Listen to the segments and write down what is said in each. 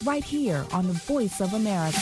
right here on the Voice of America.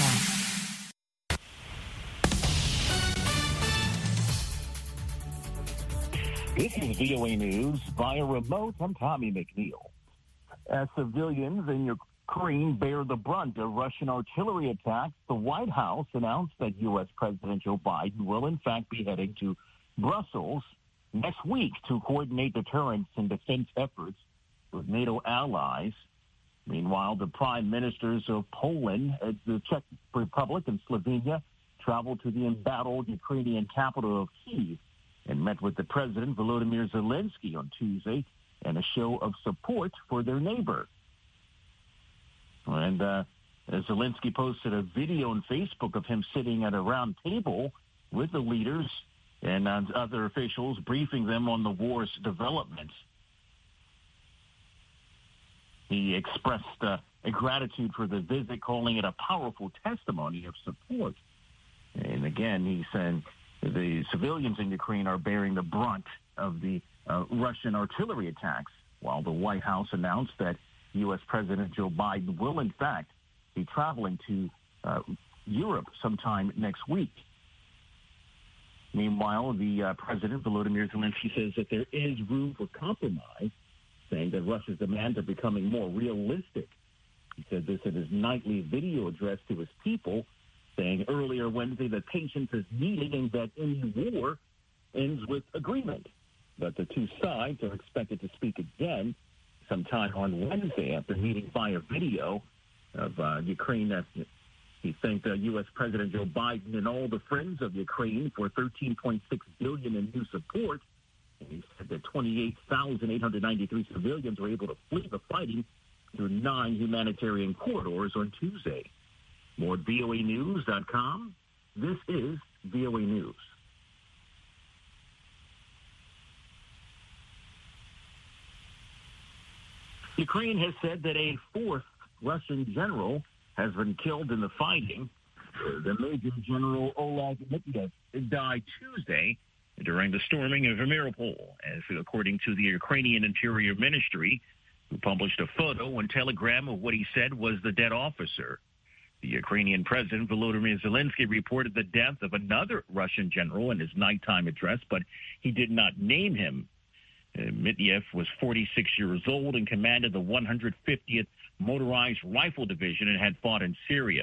This is VOA News via remote. I'm Tommy McNeil. As civilians in Ukraine bear the brunt of Russian artillery attacks, the White House announced that U.S. President Joe Biden will in fact be heading to Brussels next week to coordinate deterrence and defense efforts with NATO allies. Meanwhile, the prime ministers of Poland, the Czech Republic, and Slovenia traveled to the embattled Ukrainian capital of Kyiv and met with the president, Volodymyr Zelensky, on Tuesday in a show of support for their neighbor. And Zelensky posted a video on Facebook of him sitting at a round table with the leaders and other officials, briefing them on the war's developments. He expressed a gratitude for the visit, calling it a powerful testimony of support. And again, he said the civilians in Ukraine are bearing the brunt of the Russian artillery attacks, while the White House announced that U.S. President Joe Biden will, in fact, be traveling to Europe sometime next week. Meanwhile, the President, Volodymyr Zelensky, says that there is room for compromise, saying that Russia's demands are becoming more realistic. He said this in his nightly video address to his people, saying earlier Wednesday that patience is needed and that any war ends with agreement. But the two sides are expected to speak again sometime on Wednesday after meeting via video of Ukraine. He thanked U.S. President Joe Biden and all the friends of Ukraine for $13.6 billion in new support. And he said that 28,893 civilians were able to flee the fighting through 9 humanitarian corridors on Tuesday. More at voanews.com. This is VOA News. Ukraine has said that a 4th Russian general has been killed in the fighting. The Major General Oleg Mityev died Tuesday during the storming of Mariupol, as according to the Ukrainian Interior Ministry, who published a photo and telegram of what he said was the dead officer. The Ukrainian President, Volodymyr Zelensky, reported the death of another Russian general in his nighttime address, but he did not name him. Mityev was 46 years old and commanded the 150th Motorized Rifle Division and had fought in Syria.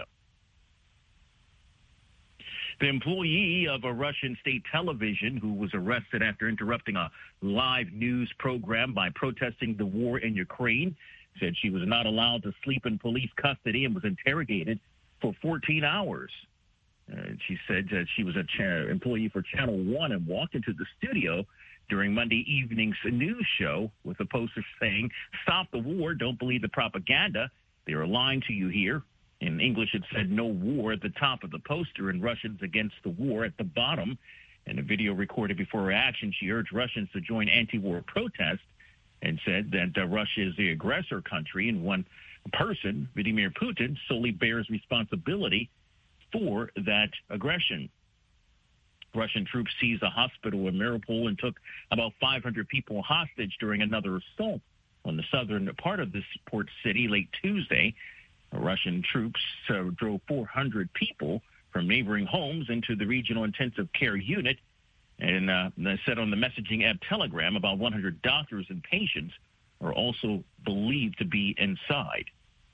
The employee of a Russian state television who was arrested after interrupting a live news program by protesting the war in Ukraine said she was not allowed to sleep in police custody and was interrogated for 14 hours. She said that she was an employee for Channel 1 and walked into the studio during Monday evening's news show with a poster saying, "Stop the war, don't believe the propaganda. They are lying to you here." In English, it said "No war" at the top of the poster and "Russians against the war" at the bottom. In a video recorded before her action, she urged Russians to join anti-war protests and said that Russia is the aggressor country and one person, Vladimir Putin, solely bears responsibility for that aggression. Russian troops seized a hospital in Mariupol and took about 500 people hostage during another assault on the southern part of this port city late Tuesday. Russian troops drove 400 people from neighboring homes into the regional intensive care unit. And they said on the messaging app Telegram, about 100 doctors and patients are also believed to be inside.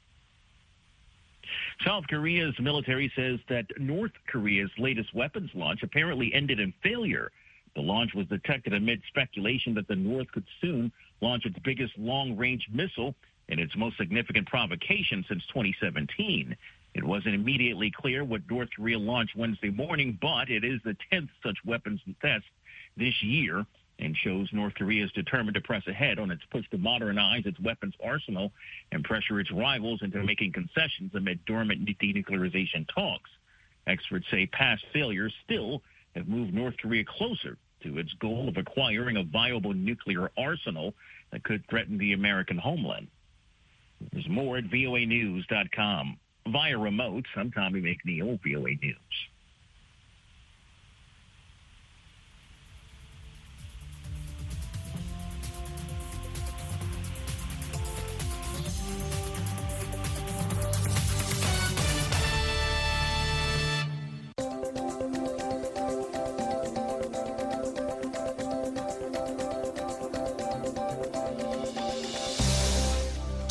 South Korea's military says that North Korea's latest weapons launch apparently ended in failure. The launch was detected amid speculation that the North could soon launch its biggest long-range missile in its most significant provocation since 2017. It wasn't immediately clear what North Korea launched Wednesday morning, but it is the 10th such weapons test this year and shows North Korea is determined to press ahead on its push to modernize its weapons arsenal and pressure its rivals into making concessions amid dormant denuclearization talks. Experts say past failures still have moved North Korea closer to its goal of acquiring a viable nuclear arsenal that could threaten the American homeland. There's more at voanews.com. Via remote, I'm Tommy McNeil, VOA News.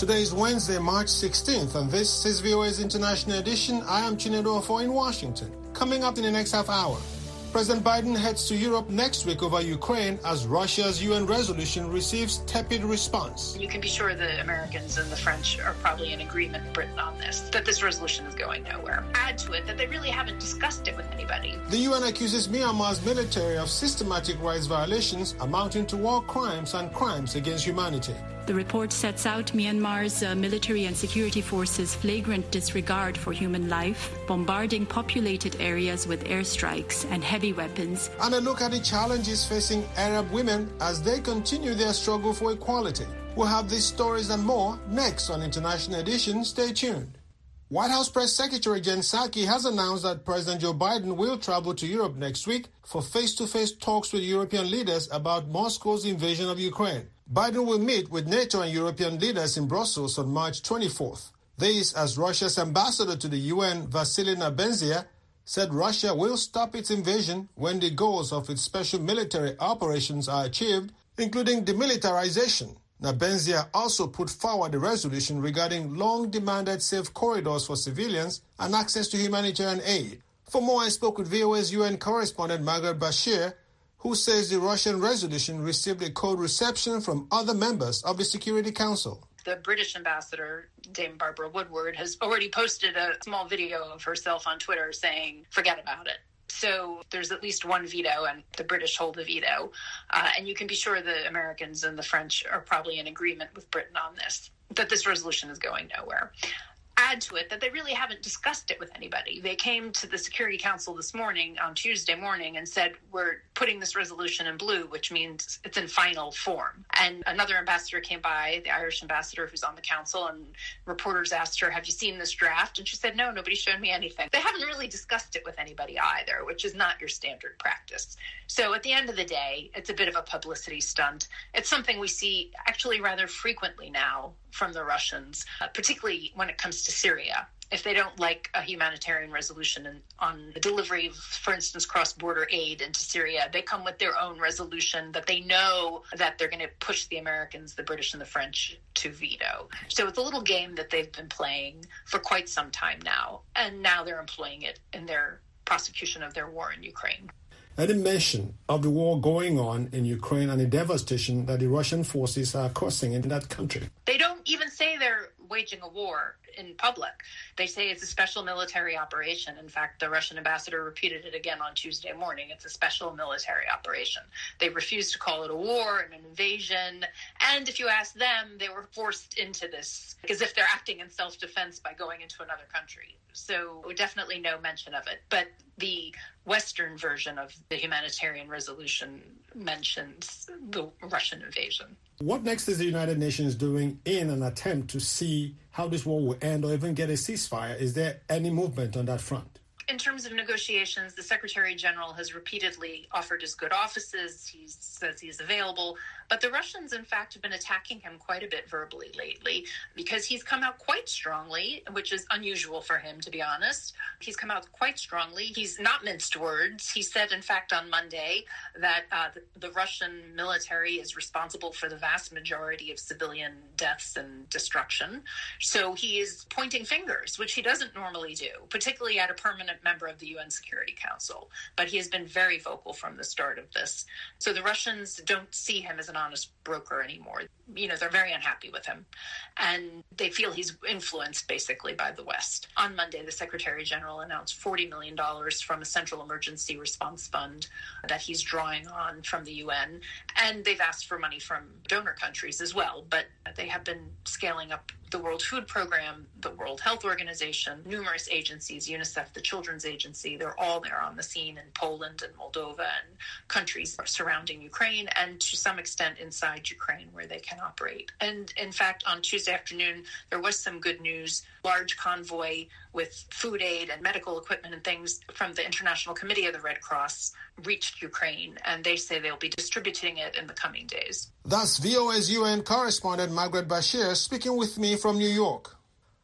Today is Wednesday, March 16th, and this is VOA's International Edition. I am Chinedu Ofo in Washington. Coming up in the next half hour, President Biden heads to Europe next week over Ukraine as Russia's UN resolution receives tepid response. You can be sure the Americans and the French are probably in agreement with Britain on this, that this resolution is going nowhere. Add to it that they really haven't discussed it with anybody. The UN accuses Myanmar's military of systematic rights violations amounting to war crimes and crimes against humanity. The report sets out Myanmar's military and security forces' flagrant disregard for human life, bombarding populated areas with airstrikes and heavy weapons. And a look at the challenges facing Arab women as they continue their struggle for equality. We'll have these stories and more next on International Edition. Stay tuned. White House Press Secretary Jen Psaki has announced that President Joe Biden will travel to Europe next week for face-to-face talks with European leaders about Moscow's invasion of Ukraine. Biden will meet with NATO and European leaders in Brussels on March 24th. This as Russia's ambassador to the UN, Vasily Nebenzia, said Russia will stop its invasion when the goals of its special military operations are achieved, including demilitarization. Nebenzia also put forward a resolution regarding long-demanded safe corridors for civilians and access to humanitarian aid. For more, I spoke with VOA's UN correspondent Margaret Bashir, who says the Russian resolution received a cold reception from other members of the Security Council. The British ambassador, Dame Barbara Woodward, has already posted a small video of herself on Twitter saying, forget about it. So there's at least one veto, and the British hold the veto. And you can be sure the Americans and the French are probably in agreement with Britain on this, that this resolution is going nowhere. Add to it that they really haven't discussed it with anybody. They came to the Security Council this morning, on Tuesday morning, and said, we're putting this resolution in blue, which means it's in final form. And another ambassador came by, the Irish ambassador who's on the council, and reporters asked her, have you seen this draft? And she said, no, nobody showed me anything. They haven't really discussed it with anybody either, which is not your standard practice. So at the end of the day, it's a bit of a publicity stunt. It's something we see actually rather frequently now from the Russians, particularly when it comes to Syria. If they don't like a humanitarian resolution on the delivery of, for instance, cross-border aid into Syria, they come with their own resolution that they know that they're going to push the Americans, the British, and the French to veto. So it's a little game that they've been playing for quite some time now, and now they're employing it in their prosecution of their war in Ukraine. Any mention of the war going on in Ukraine and the devastation that the Russian forces are causing in that country? They don't even say they're waging a war in public. They say it's a special military operation. In fact, the Russian ambassador repeated it again on Tuesday morning. It's a special military operation. They refuse to call it a war and an invasion. And if you ask them, they were forced into this as if they're acting in self-defense by going into another country. So definitely no mention of it. But the Western version of the humanitarian resolution mentions the Russian invasion. What next is the United Nations doing in an attempt to see how this war will end or even get a ceasefire? Is there any movement on that front? In terms of negotiations, the Secretary General has repeatedly offered his good offices. He says he's available. But the Russians, in fact, have been attacking him quite a bit verbally lately because he's come out quite strongly, which is unusual for him, to be honest. He's come out quite strongly. He's not minced words. He said, in fact, on Monday that the Russian military is responsible for the vast majority of civilian deaths and destruction. So he is pointing fingers, which he doesn't normally do, particularly at a permanent member of the UN Security Council. But he has been very vocal from the start of this. So the Russians don't see him as an honest broker anymore. You know, they're very unhappy with him. And they feel he's influenced basically by the West. On Monday, the Secretary General announced $40 million from a Central Emergency Response Fund that he's drawing on from the UN. And they've asked for money from donor countries as well. But they have been scaling up the World Food Program, the World Health Organization, numerous agencies, UNICEF, the Children's Agency. They're all there on the scene in Poland and Moldova and countries surrounding Ukraine, and to some extent inside Ukraine where they can operate. And in fact, on Tuesday afternoon, there was some good news. Large convoy with food aid and medical equipment and things from the International Committee of the Red Cross reached Ukraine, and they say they'll be distributing it in the coming days. That's VOA's UN correspondent Margaret Bashir speaking with me from New York.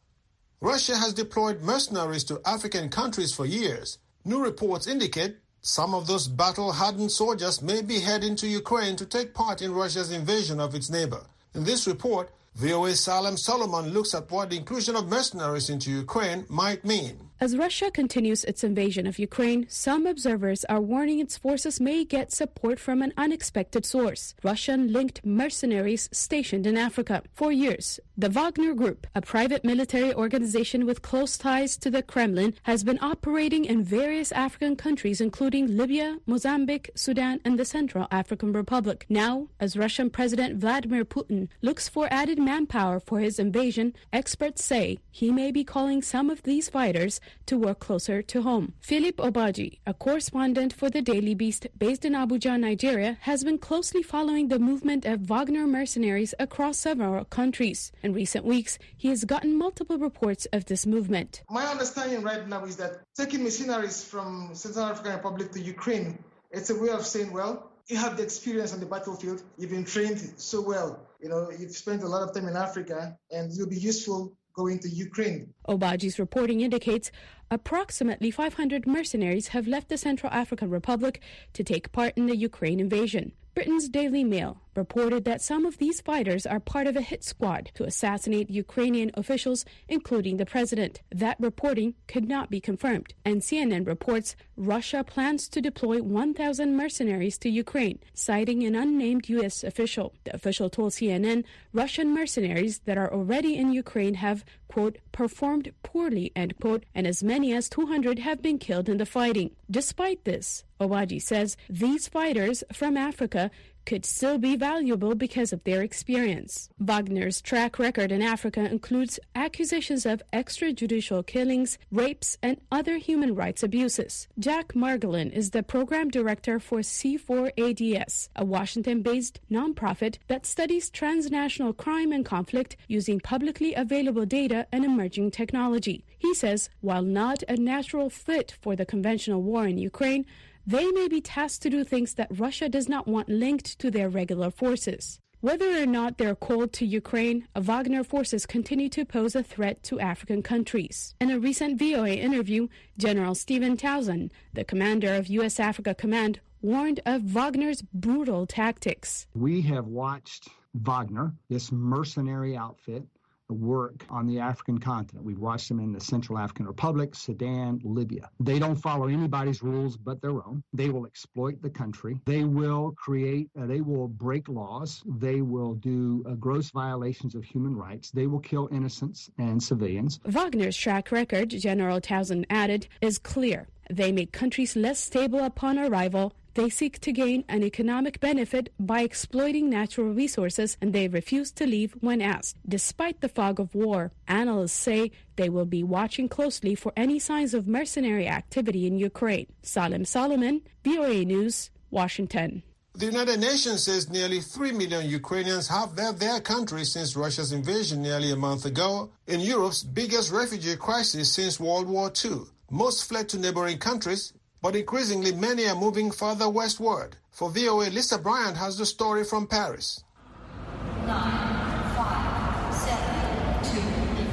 Russia has deployed mercenaries to African countries for years. New reports indicate some of those battle-hardened soldiers may be heading to Ukraine to take part in Russia's invasion of its neighbor. In this report, VOA's Salem Solomon looks at what the inclusion of mercenaries into Ukraine might mean. As Russia continues its invasion of Ukraine, some observers are warning its forces may get support from an unexpected source: Russian-linked mercenaries stationed in Africa. For years, the Wagner Group, a private military organization with close ties to the Kremlin, has been operating in various African countries, including Libya, Mozambique, Sudan, and the Central African Republic. Now, as Russian President Vladimir Putin looks for added manpower for his invasion, experts say he may be calling some of these fighters to work closer to home. Philip Obaji, a correspondent for the Daily Beast based in Abuja, Nigeria, has been closely following the movement of Wagner mercenaries across several countries. In recent weeks, he has gotten multiple reports of this movement. My understanding right now is that taking mercenaries from Central African Republic to Ukraine, it's a way of saying, well, you have the experience on the battlefield, you've been trained so well, you've spent a lot of time in Africa, and you'll be useful going to Ukraine. Obaji's reporting indicates approximately 500 mercenaries have left the Central African Republic to take part in the Ukraine invasion. Britain's Daily Mail reported that some of these fighters are part of a hit squad to assassinate Ukrainian officials, including the president. That reporting could not be confirmed. And CNN reports Russia plans to deploy 1,000 mercenaries to Ukraine, citing an unnamed U.S. official. The official told CNN Russian mercenaries that are already in Ukraine have, quote, performed poorly, end quote, and as many as 200 have been killed in the fighting. Despite this, Obaji says these fighters from Africa could still be valuable because of their experience. Wagner's track record in Africa includes accusations of extrajudicial killings, rapes, and other human rights abuses. Jack Margolin is the program director for C4ADS, a Washington-based nonprofit that studies transnational crime and conflict using publicly available data and emerging technology. He says, while not a natural fit for the conventional war in Ukraine, they may be tasked to do things that Russia does not want linked to their regular forces. Whether or not they're called to Ukraine, Wagner forces continue to pose a threat to African countries. In a recent VOA interview, General Stephen Townsend, the commander of U.S. Africa Command, warned of Wagner's brutal tactics. We have watched Wagner, this mercenary outfit, work on the African continent. We've watched them in the Central African Republic, Sudan, Libya. They don't follow anybody's rules but their own. They will exploit the country. They will break laws. They will do gross violations of human rights. They will kill innocents and civilians. Wagner's track record, General Townsend added, is clear. They make countries less stable upon arrival. They seek to gain an economic benefit by exploiting natural resources, and they refuse to leave when asked. Despite the fog of war, analysts say they will be watching closely for any signs of mercenary activity in Ukraine. Salem Solomon, VOA News, Washington. The United Nations says nearly 3 million Ukrainians have left their country since Russia's invasion nearly a month ago, in Europe's biggest refugee crisis since World War II. Most fled to neighboring countries, but increasingly many are moving further westward. For VOA, Lisa Bryant has the story from Paris. 9, 5, 7, 2.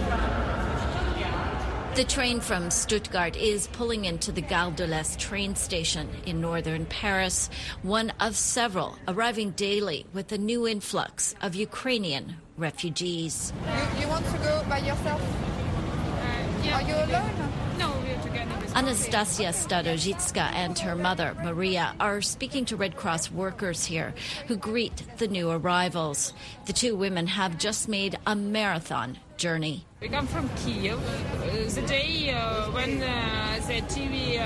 The train from Stuttgart is pulling into the Gare de l'Est train station in northern Paris, one of several arriving daily with a new influx of Ukrainian refugees. You want to go by yourself? Yeah. Are you alone? No, we're together. Anastasia Starozhitska and her mother, Maria, are speaking to Red Cross workers here who greet the new arrivals. The two women have just made a marathon journey. We come from Kiev. The day when the TV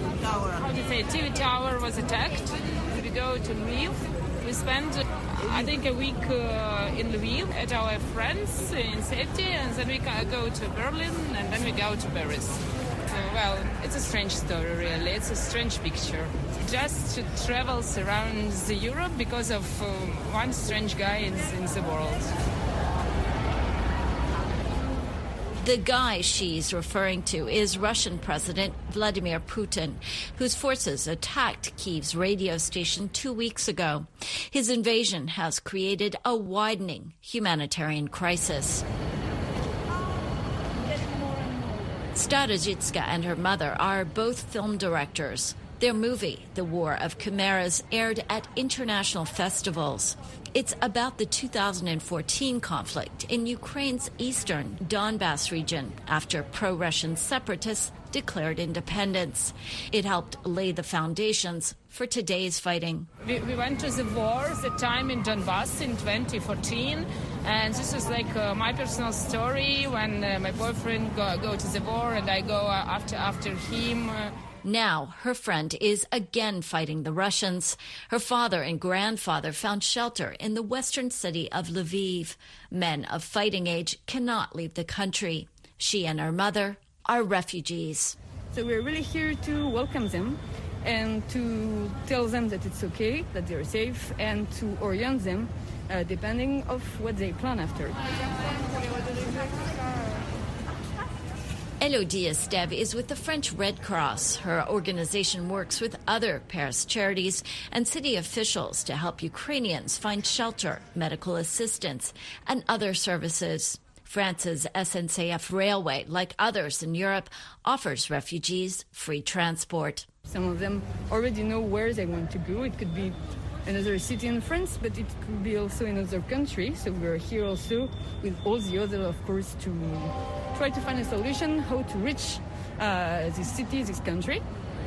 tower was attacked, we go to Lviv. We spend, I think, a week in Lviv at our friends in safety, and then we go to Berlin, and then we go to Paris. Well, it's a strange story, really. It's a strange picture. Just to travel around Europe because of one strange guy in the world. The guy she's referring to is Russian President Vladimir Putin, whose forces attacked Kyiv's radio station 2 weeks ago. His invasion has created a widening humanitarian crisis. Starozhitska and her mother are both film directors. Their movie, The War of Chimeras, aired at international festivals. It's about the 2014 conflict in Ukraine's eastern Donbas region after pro-Russian separatists declared independence. It helped lay the foundations for today's fighting. We went to the war, the time in Donbass in 2014, and this is like my personal story when my boyfriend go to the war and I go after him. Now, her friend is again fighting the Russians. Her father and grandfather found shelter in the western city of Lviv. Men of fighting age cannot leave the country. She and her mother are refugees. So we're really here to welcome them and to tell them that it's okay, that they're safe, and to orient them depending of what they plan after. Elodie Esteve is with the French Red Cross. Her organization works with other Paris charities and city officials to help Ukrainians find shelter, medical assistance, and other services. France's SNCF Railway, like others in Europe, offers refugees free transport. Some of them already know where they want to go. It could be another city in France, but it could be also another country. So we're here also with all the others, of course, to try to find a solution how to reach this city, this country.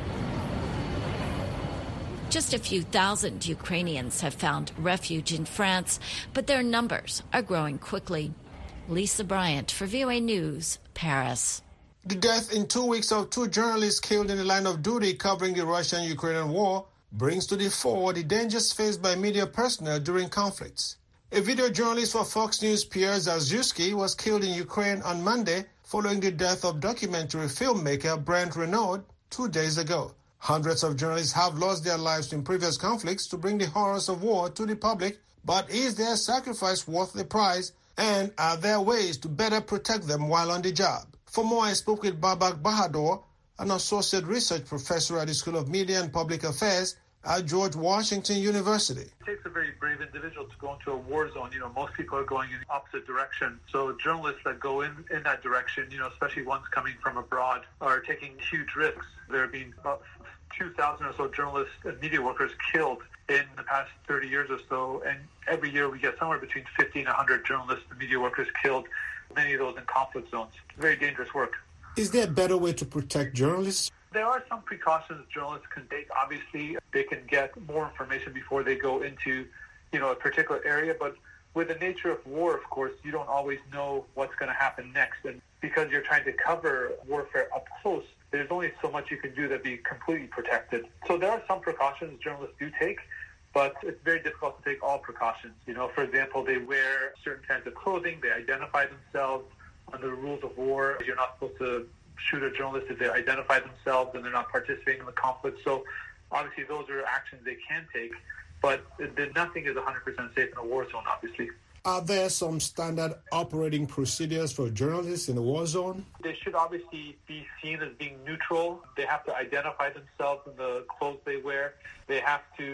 Just a few thousand Ukrainians have found refuge in France, but their numbers are growing quickly. Lisa Bryant for VOA News, Paris. The death in 2 weeks of 2 journalists killed in the line of duty covering the Russian-Ukrainian war brings to the fore the dangers faced by media personnel during conflicts. A video journalist for Fox News, Pierre Zazewski, was killed in Ukraine on Monday following the death of documentary filmmaker Brent Renaud 2 days ago. Hundreds of journalists have lost their lives in previous conflicts to bring the horrors of war to the public, but is their sacrifice worth the price, and are there ways to better protect them while on the job? For more, I spoke with Babak Bahadur, an associate research professor at the School of Media and Public Affairs at George Washington University. It takes a very brave individual to go into a war zone. Most people are going in the opposite direction. So journalists that go in that direction, especially ones coming from abroad, are taking huge risks. There have been about 2,000 or so journalists and media workers killed in the past 30 years or so. And every year we get somewhere between 50 and 100 journalists and media workers killed, many of those in conflict zones. Very dangerous work. Is there a better way to protect journalists? There are some precautions journalists can take. Obviously, they can get more information before they go into, a particular area. But with the nature of war, of course, you don't always know what's going to happen next. And because you're trying to cover warfare up close, there's only so much you can do to be completely protected. So there are some precautions journalists do take, but it's very difficult to take all precautions. For example, they wear certain kinds of clothing. They identify themselves. Under the rules of war, you're not supposed to shoot a journalist if they identify themselves and they're not participating in the conflict. So obviously those are actions they can take, but nothing is 100% safe in a war zone, obviously. Are there some standard operating procedures for journalists in a war zone? They should obviously be seen as being neutral. They have to identify themselves in the clothes they wear. They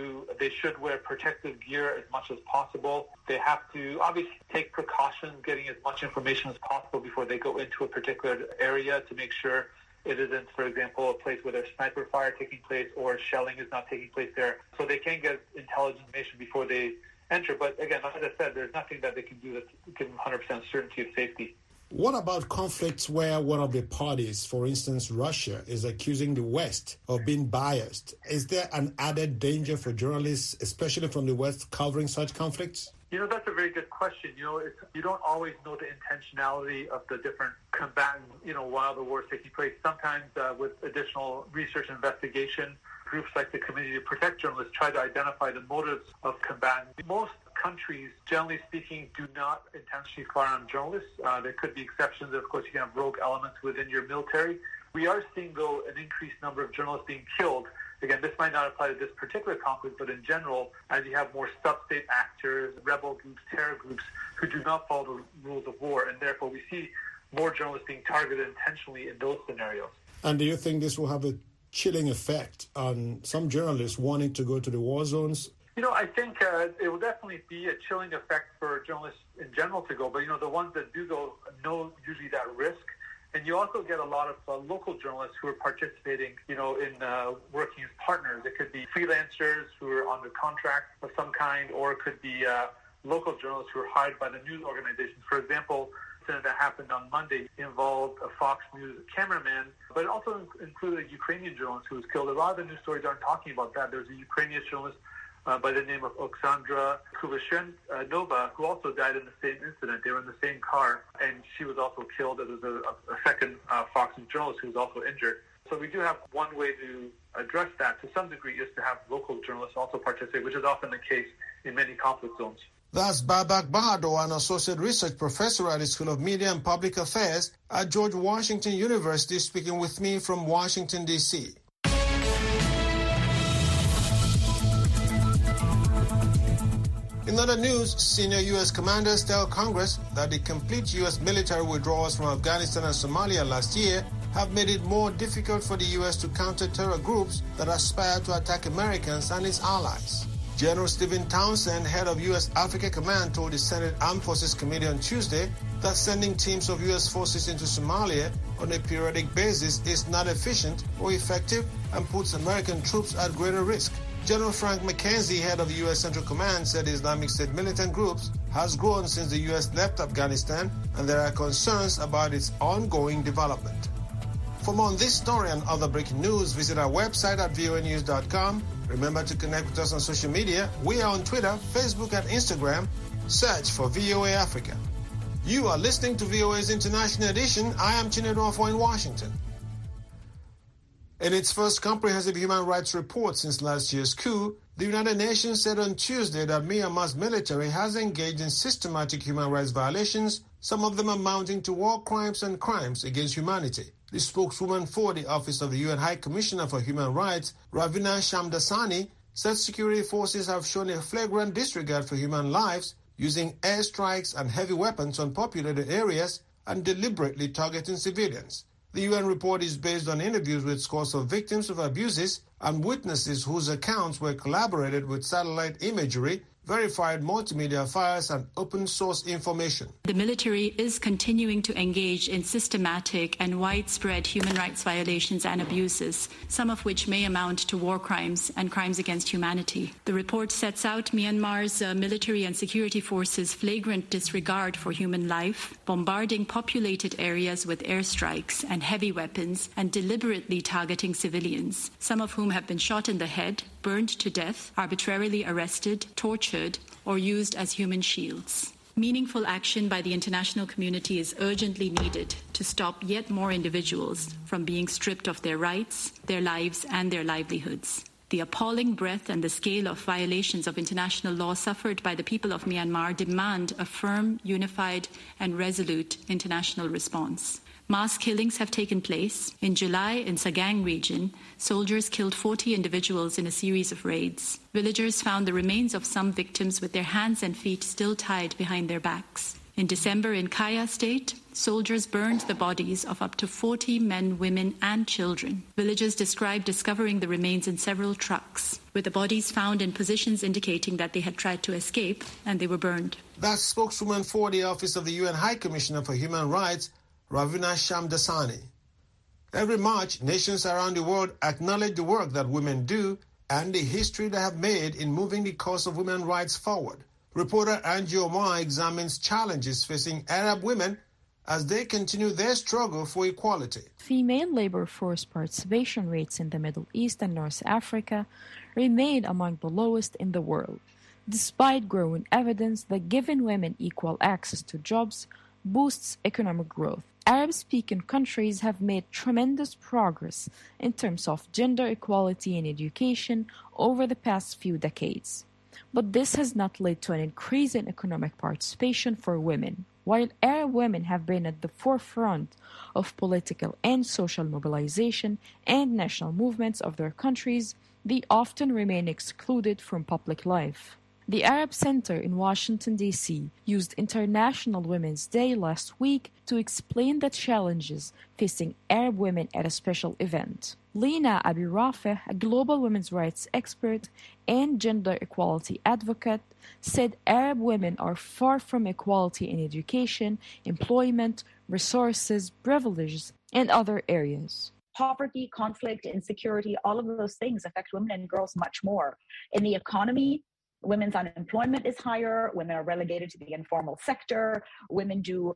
should wear protective gear as much as possible. They have to obviously take precautions, getting as much information as possible before they go into a particular area to make sure it isn't, for example, a place where there's sniper fire taking place or shelling is not taking place there. So they can get intelligence information before they enter. But again, as I said, there's nothing that they can do that give them 100% certainty of safety. What about conflicts where one of the parties, for instance, Russia, is accusing the West of being biased? Is there an added danger for journalists, especially from the West, covering such conflicts? That's a very good question. You don't always know the intentionality of the different combatants, while the war is taking place. Sometimes with additional research and investigation, groups like the Committee to Protect Journalists try to identify the motives of combatants. Most countries, generally speaking, do not intentionally fire on journalists. There could be exceptions. Of course, you can have rogue elements within your military. We are seeing, though, an increased number of journalists being killed. Again, this might not apply to this particular conflict, but in general, as you have more sub-state actors, rebel groups, terror groups who do not follow the rules of war, and therefore we see more journalists being targeted intentionally in those scenarios. And do you think this will have a chilling effect on some journalists wanting to go to the war zones? I think it will definitely be a chilling effect for journalists in general to go, but the ones that do go know usually that risk. And you also get a lot of local journalists who are participating, in working as partners. It could be freelancers who are under contract of some kind, or it could be local journalists who are hired by the news organizations. For example, the incident that happened on Monday involved a Fox News cameraman, but it also included a Ukrainian journalist who was killed. A lot of the news stories aren't talking about that. There's a Ukrainian journalist by the name of Oksandra Kulyshenova, who also died in the same incident. They were in the same car, and she was also killed. There was a second Fox News journalist who was also injured. So we do have one way to address that to some degree is to have local journalists also participate, which is often the case in many conflict zones. That's Babak Bahadur, an associate research professor at the School of Media and Public Affairs at George Washington University, speaking with me from Washington, D.C. In other news, senior U.S. commanders tell Congress that the complete U.S. military withdrawals from Afghanistan and Somalia last year have made it more difficult for the U.S. to counter terror groups that aspire to attack Americans and its allies. General Stephen Townsend, head of U.S. Africa Command, told the Senate Armed Forces Committee on Tuesday that sending teams of U.S. forces into Somalia on a periodic basis is not efficient or effective and puts American troops at greater risk. General Frank McKenzie, head of the U.S. Central Command, said the Islamic State militant groups has grown since the U.S. left Afghanistan, and there are concerns about its ongoing development. For more on this story and other breaking news, visit our website at voanews.com. Remember to connect with us on social media. We are on Twitter, Facebook, and Instagram. Search for VOA Africa. You are listening to VOA's International Edition. I am Chinedu Afo in Washington. In its first comprehensive human rights report since last year's coup, the United Nations said on Tuesday that Myanmar's military has engaged in systematic human rights violations, some of them amounting to war crimes and crimes against humanity. The spokeswoman for the Office of the UN High Commissioner for Human Rights, Ravina Shamdasani, said security forces have shown a flagrant disregard for human lives, using airstrikes and heavy weapons on populated areas and deliberately targeting civilians. The UN report is based on interviews with scores of victims of abuses and witnesses whose accounts were collaborated with satellite imagery, verified multimedia files, and open-source information. The military is continuing to engage in systematic and widespread human rights violations and abuses, some of which may amount to war crimes and crimes against humanity. The report sets out Myanmar's military and security forces' flagrant disregard for human life, bombarding populated areas with airstrikes and heavy weapons, and deliberately targeting civilians, some of whom have been shot in the head, burned to death, arbitrarily arrested, tortured, or used as human shields. Meaningful action by the international community is urgently needed to stop yet more individuals from being stripped of their rights, their lives, and their livelihoods. The appalling breadth and the scale of violations of international law suffered by the people of Myanmar demand a firm, unified, and resolute international response. Mass killings have taken place. In July, in Sagang region, soldiers killed 40 individuals in a series of raids. Villagers found the remains of some victims with their hands and feet still tied behind their backs. In December, in Kaya State, soldiers burned the bodies of up to 40 men, women, and children. Villagers described discovering the remains in several trucks, with the bodies found in positions indicating that they had tried to escape and they were burned. That's spokeswoman for the Office of the UN High Commissioner for Human Rights, Ravina Shamdasani. Every March, nations around the world acknowledge the work that women do and the history they have made in moving the cause of women's rights forward. Reporter Angie Omar examines challenges facing Arab women as they continue their struggle for equality. Female labor force participation rates in the Middle East and North Africa remain among the lowest in the world, despite growing evidence that giving women equal access to jobs boosts economic growth. Arab-speaking countries have made tremendous progress in terms of gender equality in education over the past few decades. But this has not led to an increase in economic participation for women. While Arab women have been at the forefront of political and social mobilization and national movements of their countries, they often remain excluded from public life. The Arab Center in Washington, D.C. used International Women's Day last week to explain the challenges facing Arab women at a special event. Lina Abi-Rafeh, a global women's rights expert and gender equality advocate, said Arab women are far from equality in education, employment, resources, privileges, and other areas. Poverty, conflict, insecurity, all of those things affect women and girls much more. In the economy, women's unemployment is higher, women are relegated to the informal sector, women do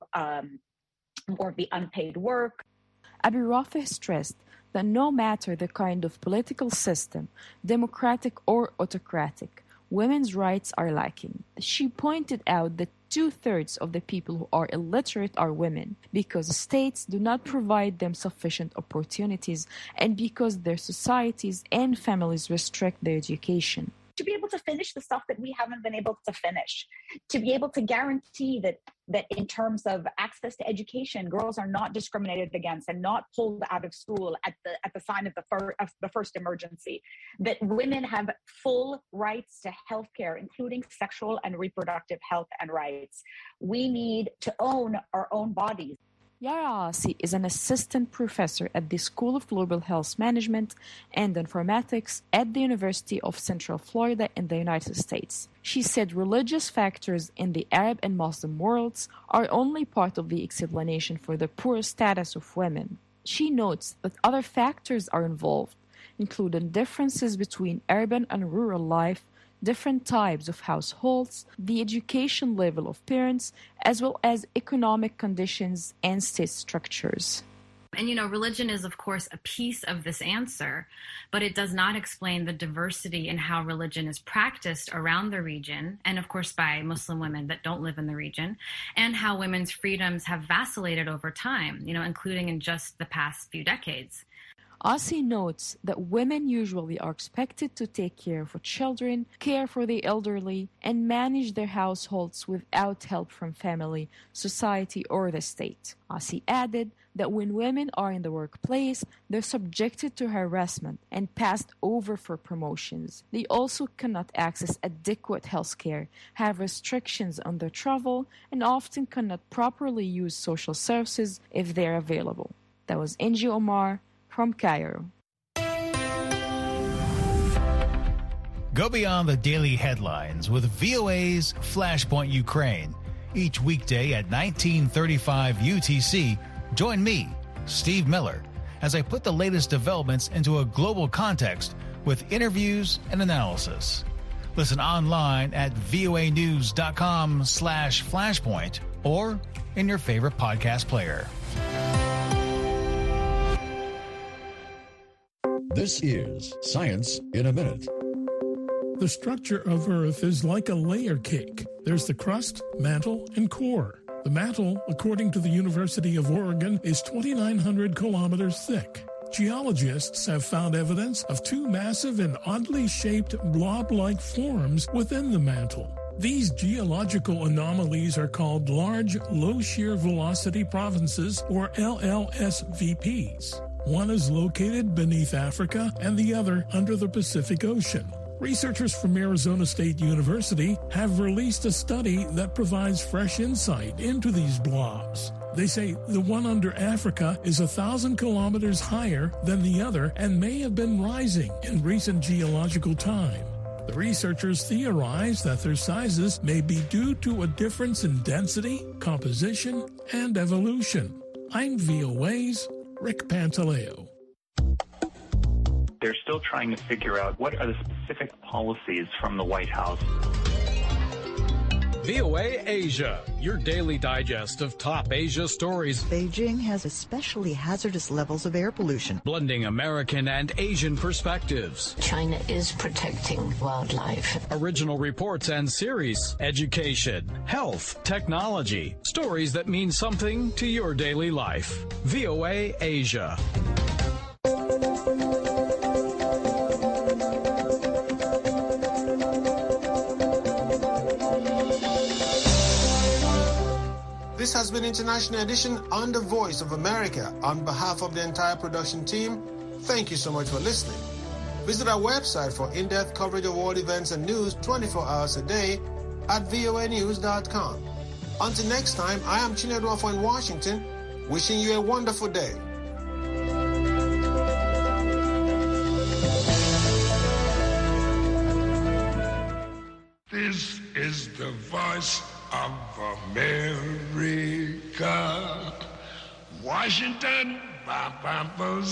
more of the unpaid work. Abi-Rafeh stressed that no matter the kind of political system, democratic or autocratic, women's rights are lacking. She pointed out that 2/3 of the people who are illiterate are women because states do not provide them sufficient opportunities and because their societies and families restrict their education. To be able to finish the stuff that we haven't been able to finish, to be able to guarantee that in terms of access to education, girls are not discriminated against and not pulled out of school at the sign of the first emergency, that women have full rights to healthcare, including sexual and reproductive health and rights. We need to own our own bodies. Yara Asi is an assistant professor at the School of Global Health Management and Informatics at the University of Central Florida in the United States. She said religious factors in the Arab and Muslim worlds are only part of the explanation for the poor status of women. She notes that other factors are involved, including differences between urban and rural life, different types of households, the education level of parents, as well as economic conditions and state structures. And, religion is, of course, a piece of this answer, but it does not explain the diversity in how religion is practiced around the region, and, of course, by Muslim women that don't live in the region, and how women's freedoms have vacillated over time, including in just the past few decades. Asi notes that women usually are expected to take care of children, care for the elderly, and manage their households without help from family, society, or the state. Asi added that when women are in the workplace, they're subjected to harassment and passed over for promotions. They also cannot access adequate health care, have restrictions on their travel, and often cannot properly use social services if they're available. That was Angie Omar from Cairo. Go beyond the daily headlines with VOA's Flashpoint Ukraine. Each weekday at 1935 UTC, join me, Steve Miller, as I put the latest developments into a global context with interviews and analysis. Listen online at voanews.com/flashpoint or in your favorite podcast player. This is Science in a Minute. The structure of Earth is like a layer cake. There's the crust, mantle, and core. The mantle, according to the University of Oregon, is 2,900 kilometers thick. Geologists have found evidence of two massive and oddly shaped blob-like forms within the mantle. These geological anomalies are called Large Low Shear Velocity Provinces, or LLSVPs. One is located beneath Africa and the other under the Pacific Ocean. Researchers from Arizona State University have released a study that provides fresh insight into these blobs. They say the one under Africa is 1,000 kilometers higher than the other and may have been rising in recent geological time. The researchers theorize that their sizes may be due to a difference in density, composition, and evolution. I'm VOA's Rick Pantaleo. They're still trying to figure out what are the specific policies from the White House. VOA Asia, your daily digest of top Asia stories. Beijing has especially hazardous levels of air pollution. Blending American and Asian perspectives. China is protecting wildlife. Original reports and series. Education, health, technology. Stories that mean something to your daily life. VOA Asia. This has been International Edition on the Voice of America. On behalf of the entire production team, thank you so much for listening. Visit our website for in-depth coverage of world events and news 24 hours a day at voanews.com. Until next time, I am Chinedu Afo in Washington, wishing you a wonderful day. This is the voice of America. Washington,